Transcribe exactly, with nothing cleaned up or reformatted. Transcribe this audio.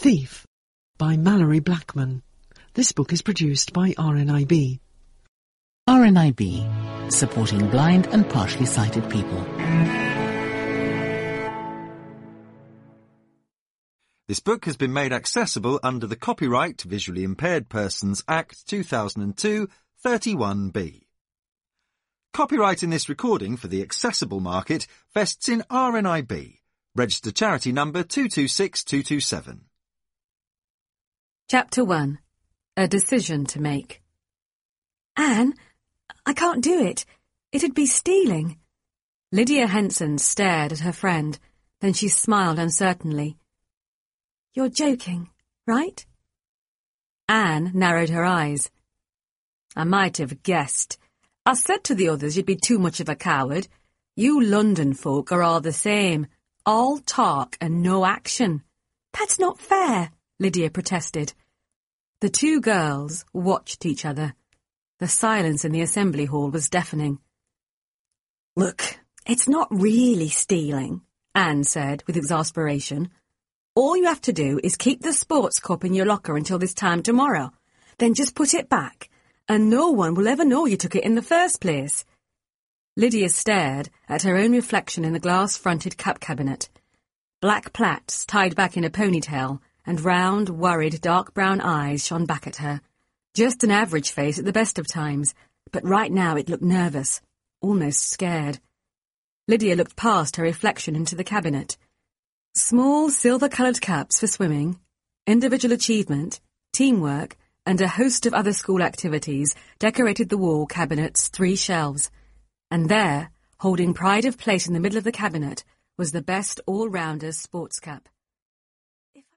Thief by Mallory Blackman. This book is produced by R N I B. R N I B, supporting blind and partially sighted people. This book has been made accessible under the Copyright Visually Impaired Persons Act two thousand two, thirty-one B. Copyright in this recording for the accessible market vests in R N I B. Registered charity number two two six two two seven. Chapter one. A decision to make. Anne, I can't do it. It'd be stealing. Lydia Henson stared at her friend, then she smiled uncertainly. You're joking, right? Anne narrowed her eyes. I might have guessed. I said to the others you'd be too much of a coward. You London folk are all the same. All talk and no action. That's not fair, Lydia protested. The two girls watched each other. The silence in the assembly hall was deafening. Look, it's not really stealing, Anne said with exasperation. All you have to do is keep the sports cup in your locker until this time tomorrow. Then just put it back, and no one will ever know you took it in the first place. Lydia stared at her own reflection in the glass-fronted cap cabinet. Black plaits tied back in a ponytail and round, worried, dark brown eyes shone back at her. Just an average face at the best of times, but right now it looked nervous, almost scared. Lydia looked past her reflection into the cabinet. Small silver-coloured caps for swimming, individual achievement, teamwork, and a host of other school activities decorated the wall cabinet's three shelves. And there, holding pride of place in the middle of the cabinet, was the best all-rounder's sports cap.